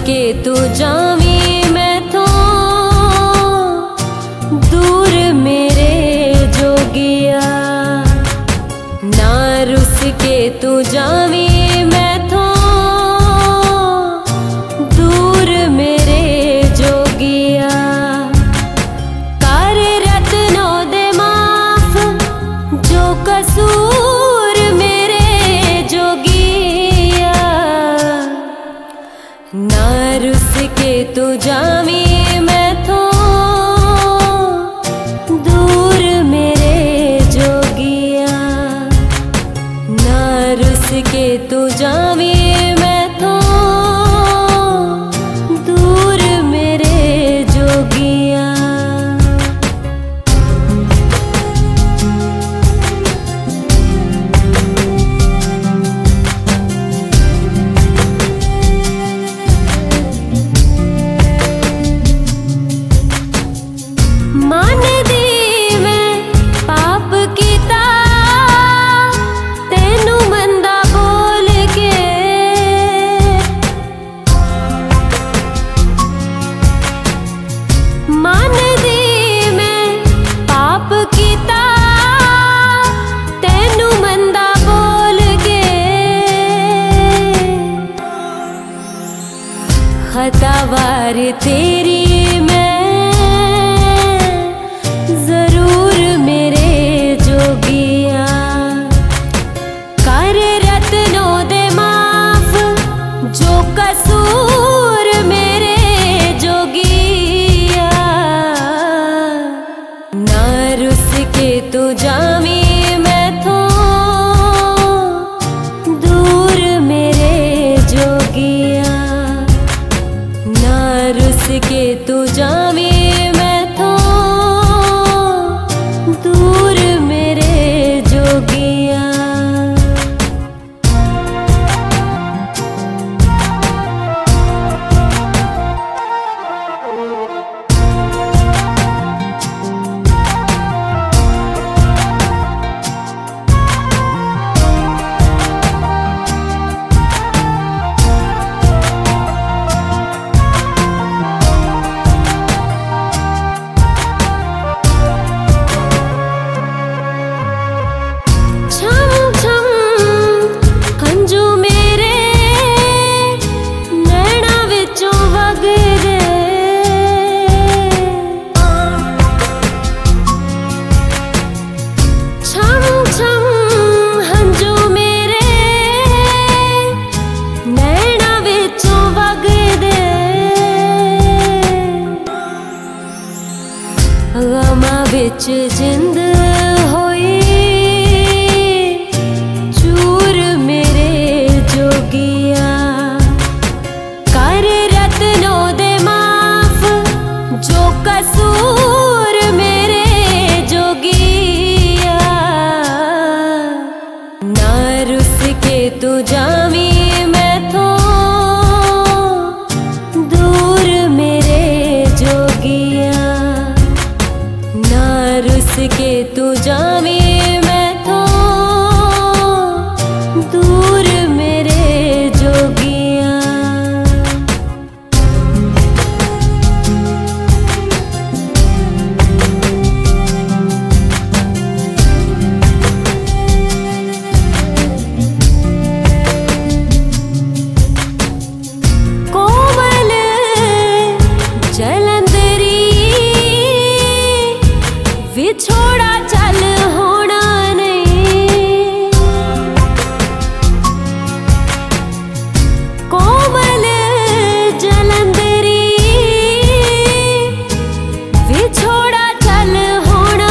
के तू जावी मैथों दूर मेरे जोगिया। ना रुस के तू जावी मैथों दूर मेरे जोगिया। कर रत्नों दे माफ जो कसूर मेरे जोगिया। ना रुस के तू जावी मैथों दूर मेरे जोगिया। ना रुस के तू जावी मैथों दूर मेरे जोगिया। खतावार तेरी मैं जरूर मेरे जोगिया। कर रत्नों दे माफ जो कसूर मेरे जोगिया। ना रुस के तू जावी मैथों दूर मेरे जोगिया। ना रुस के तू जावी मैथों दूर मेरे जोगिया। गमां विच जिंद होई चूर मेरे जोगिया। कर रत्नों दे माफ जो कसूर मेरे जोगिया। ना रुस के तू जावी मैथों दूर मेरे जोगिया। ना रुस के तू जावी मैथों दूर मेरे जोगिया। कोमल जलंधरी विछोड़ा चल होना नहीं। कोमल जलंधरी विछोड़ा चल होना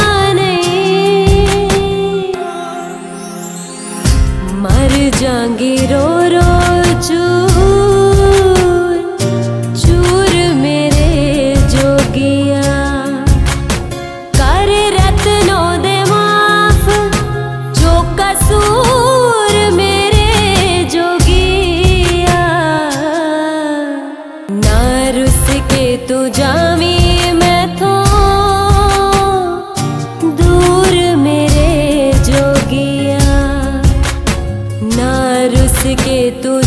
नहीं। मर जांगी रो रो चूर चूर मेरे जोगिया। कर रत्नों दे माफ जो कसूर मेरे जोगिया। ना रुस के तू जावी मैथों दूर मेरे जोगिया। ना रुस के तू